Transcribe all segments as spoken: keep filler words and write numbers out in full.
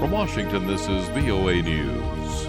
From Washington, this is V O A News.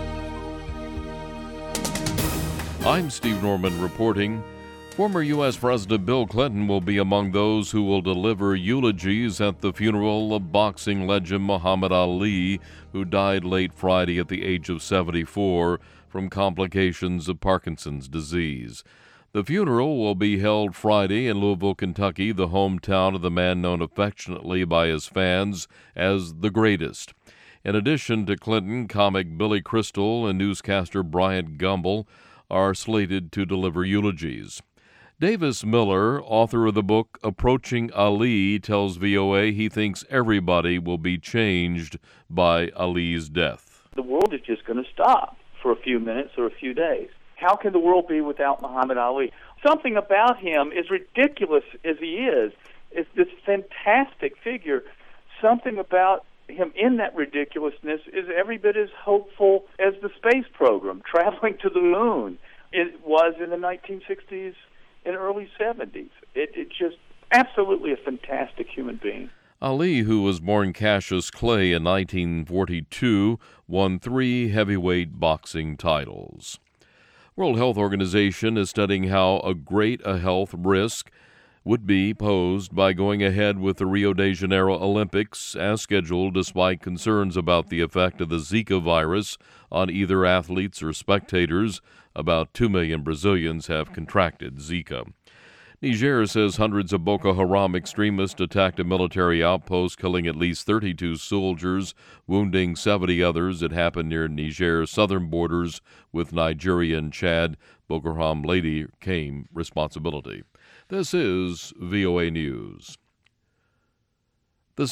I'm Steve Norman reporting. Former U S President Bill Clinton will be among those who will deliver eulogies at the funeral of boxing legend Muhammad Ali, who died late Friday at the age of seventy-four from complications of Parkinson's disease. The funeral will be held Friday in Louisville, Kentucky, the hometown of the man known affectionately by his fans as the Greatest. In addition to Clinton, comic Billy Crystal and newscaster Bryant Gumbel are slated to deliver eulogies. Davis Miller, author of the book Approaching Ali, tells V O A he thinks everybody will be changed by Ali's death. The world is just going to stop for a few minutes or a few days. How can the world be without Muhammad Ali? Something about him, as ridiculous as he is, is this fantastic figure. Something about him in that ridiculousness is every bit as hopeful as the space program, traveling to the moon. It was in the nineteen sixties and early seventies. It, it's just absolutely a fantastic human being. Ali, who was born Cassius Clay in nineteen forty-two, won three heavyweight boxing titles. World Health Organization is studying how a great a health risk would be posed by going ahead with the Rio de Janeiro Olympics as scheduled, despite concerns about the effect of the Zika virus on either athletes or spectators. About two million Brazilians have contracted Zika. Niger says hundreds of Boko Haram extremists attacked a military outpost, killing at least thirty-two soldiers, wounding seventy others. It happened near Niger's southern borders with Nigeria and Chad. Boko Haram later claimed responsibility. This is V O A News.